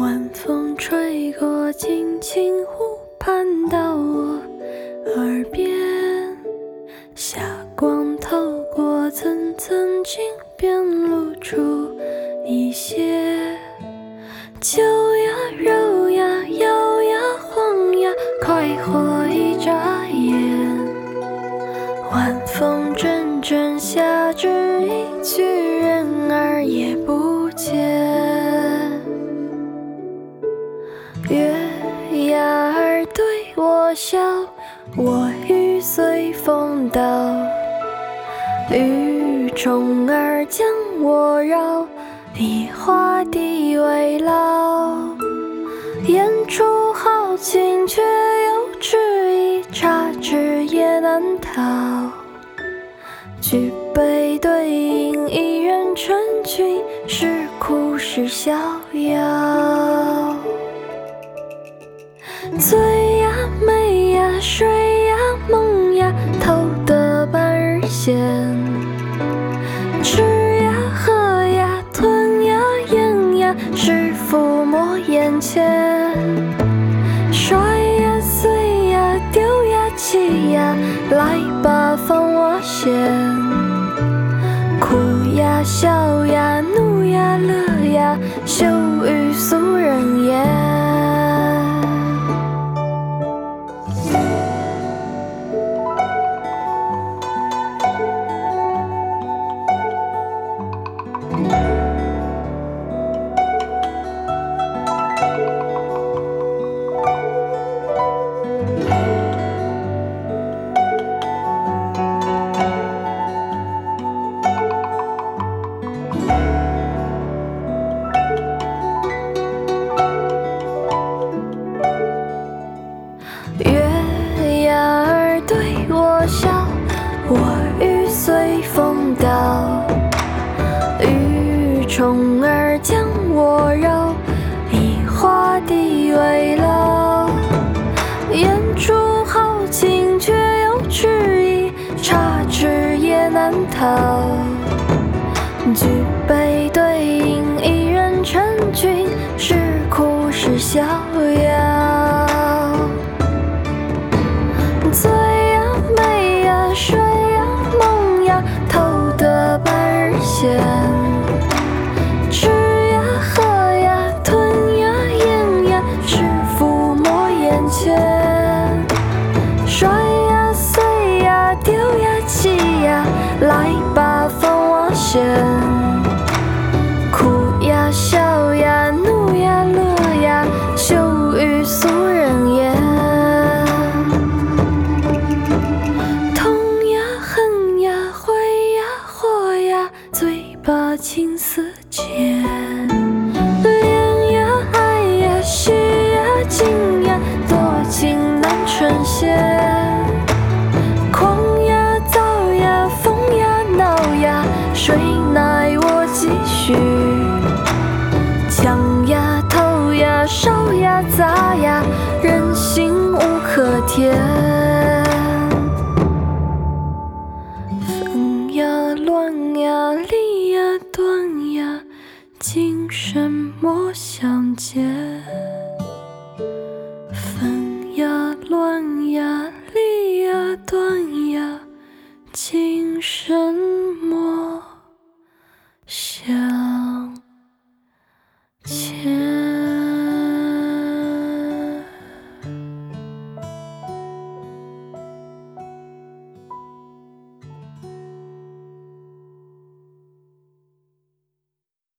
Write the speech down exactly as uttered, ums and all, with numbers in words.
晚风吹过青青湖畔，到我耳边，霞光透过层层镜边，露出一些秋呀柔呀摇呀晃呀，快活一眨眼。晚风阵阵，下至一去，人儿也不见。月牙儿对我笑，我欲随风倒。雨虫儿将我绕，以花地为牢。言出豪情，却又迟疑，插枝也难逃。举杯对饮，一人成群，是哭是逍遥。醉呀美呀睡呀梦呀，偷得半日闲。吃呀喝呀吞呀咽呀，是抚摸眼前。摔呀碎呀丢呀弃呀，来吧放我先。哭呀笑呀怒呀乐呀，休与俗人言。月牙儿对我笑，我欲随风倒。雨虫儿将我绕，以花地为牢。言出豪情，却又迟疑，插枝也难逃。举杯对饮，一人成群，是哭是逍遥。醉呀美呀睡呀梦呀，偷得半日闲。吃呀喝呀吞呀咽呀，是抚摸眼前。摔呀碎呀丢呀弃呀，来吧放我先。哭呀笑呀怒呀乐呀，休与俗人言。把情丝牵，恋呀爱呀喜呀惊呀，多情难成仙。狂呀躁呀疯呀闹呀，谁奈我继续。抢呀偷呀烧呀砸呀，人心无可填。纷呀乱呀离呀断呀，今生莫相见。